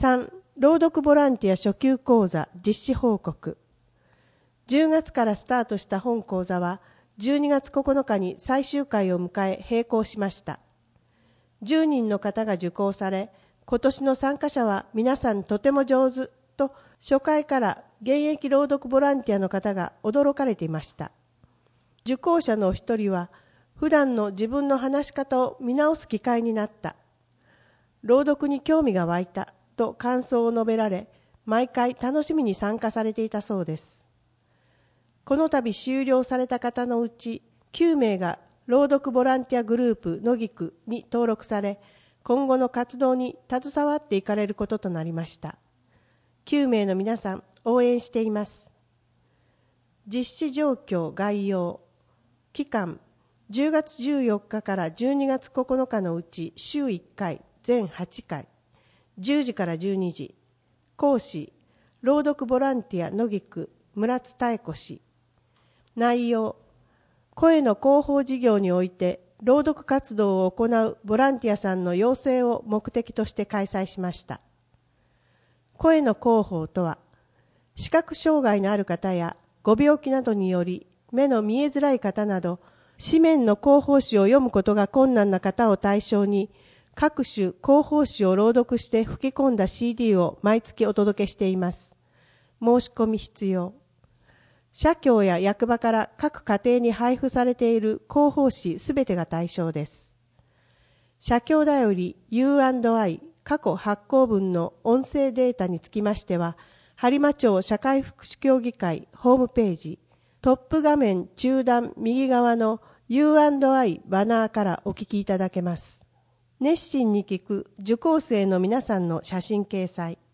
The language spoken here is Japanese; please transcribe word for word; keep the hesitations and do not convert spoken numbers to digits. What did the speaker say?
さん、朗読ボランティア初級講座実施報告。じゅうがつからスタートした本講座は、じゅうにがつここのかに最終回を迎え閉講しました。じゅうにんの方が受講され、今年の参加者は皆さんとても上手と初回から現役朗読ボランティアの方が驚かれていました。受講者のお一人は、普段の自分の話し方を見直す機会になった。朗読に興味が湧いたと感想を述べられ、毎回楽しみに参加されていたそうです。この度修了された方のうちきゅうめいが朗読ボランティアグループのぎくに登録され、今後の活動に携わっていかれることとなりました。きゅうめいの皆さん、応援しています。実施状況概要。期間、じゅうがつじゅうよっかからじゅうにがつここのかのうち週いっかい、全はちかい、じゅうじからじゅうにじ。講師、朗読ボランティアのぎく村津妙子氏。内容、声の広報事業において朗読活動を行うボランティアさんの養成を目的として開催しました。声の広報とは、視覚障害のある方やご病気などにより目の見えづらい方など、紙面の広報誌を読むことが困難な方を対象に、各種広報誌を朗読して吹き込んだ シーディー を毎月お届けしています。申し込み必要。社協や役場から各家庭に配布されている広報誌すべてが対象です。社協だより ユーアンドアイ 過去発行分の音声データにつきましては、播磨町社会福祉協議会ホームページ、トップ画面中段右側の ユーアンドアイ バナーからお聞きいただけます。熱心に聞く受講生の皆さんの写真掲載。